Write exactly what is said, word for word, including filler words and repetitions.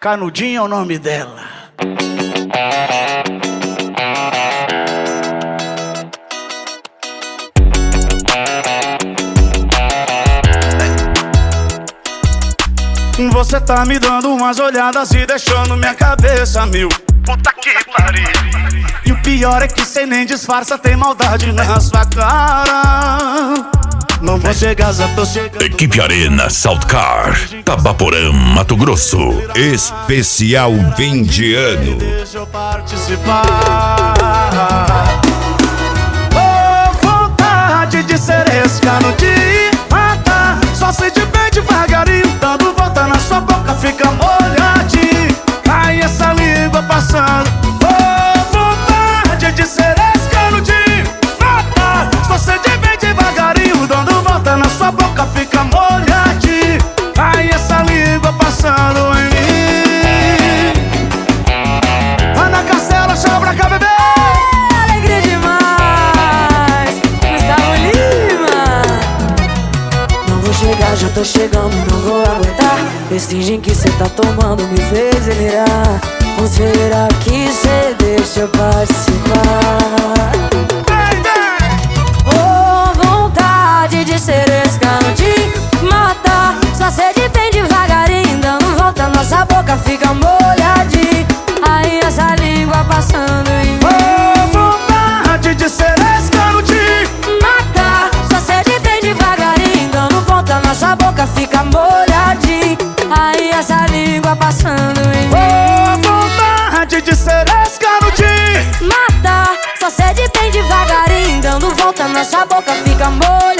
Canudinho é o nome dela. Você tá me dando umas olhadas e deixando minha cabeça mil. Puta que pariu. E o pior é que cê nem disfarça, tem maldade na sua cara. Não vou chegar, já tô chegando. Equipe Arena Saltcar, Tabaporã, Mato Grosso. Especial fim de ano. Deixa eu participar. Oh, vontade de ser esse cano de matar. Só se de bem devagarinho, dando volta na sua boca, fica molhadinho. Ai, essa língua passando. Oh, vontade de ser esse cano de matar. Só se de bem devagarinho, dando volta na sua boca, fica molhadinho. Ai, essa língua passando em mim. Ana Castela, chama pra cá, bebê. Alegria demais, Gustavo Lima. Não vou chegar, já tô chegando, não vou aguentar. Esse gin que cê tá tomando me fez delirar. Ou será que cê deixa eu participar? Oh, vontade de ser esse cano de matar. Só sede bem devagarinho, dando volta, nossa boca fica molhadinha. Aí essa língua passando em mim. Oh, vontade de ser esse cano de matar. Só sede bem devagarinho, dando volta, nossa boca fica molhadinha. Aí essa língua passando em mim. Oh, vontade de ser esse cano de matar. Só sede bem devagarinho, dando volta, nossa boca fica molhadinha.